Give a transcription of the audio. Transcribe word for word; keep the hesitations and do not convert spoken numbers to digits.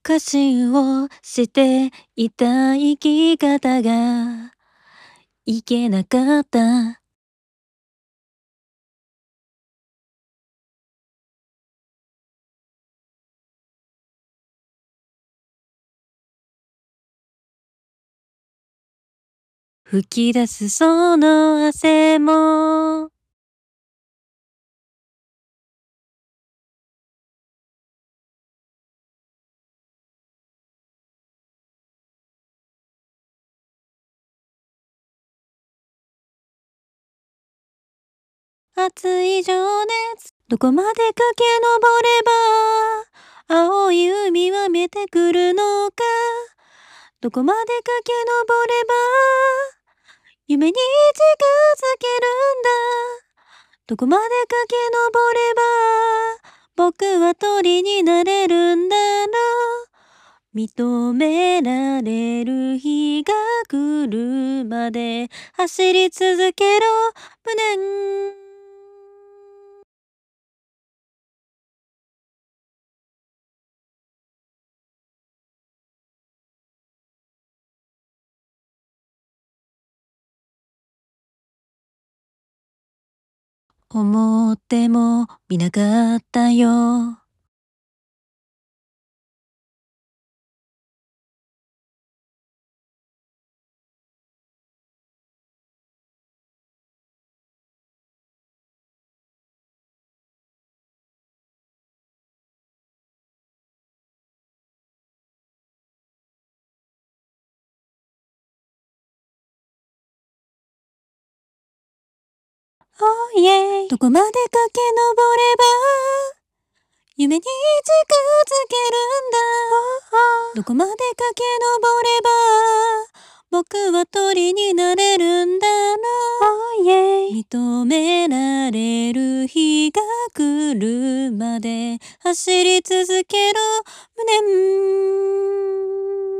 過信をしていた生き方がいけなかった。吹き出すその汗も熱い情熱どこまで駆け上れば青い海は見えてくるのか。どこまで駆け上れば夢に近づけるんだ。どこまで駆け上れば僕は鳥になれるんだろう。認められる日が来るまで走り続けろ無念。思ってもみなかったよ。Oh yeah どこまで駆け上れば夢に近づけるんだ。どこまで駆け上れば僕は鳥になれるんだろう。Oh yeah 認められる日が来るまで走り続けろ無念。